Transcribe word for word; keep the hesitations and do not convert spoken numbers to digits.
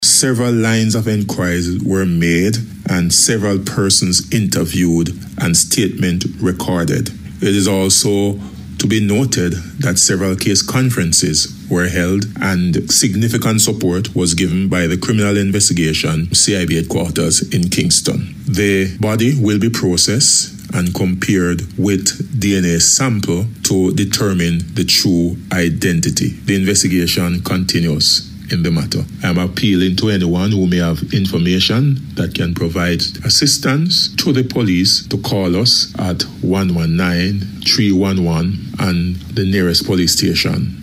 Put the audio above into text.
Several lines of inquiries were made and several persons interviewed and statement recorded. It is also to be noted that several case conferences were held and significant support was given by the Criminal Investigation C I B headquarters in Kingston. The body will be processed and compared with D N A sample to determine the true identity. The investigation continues in the matter. I'm appealing to anyone who may have information that can provide assistance to the police to call us at one one nine, three one one and the nearest police station.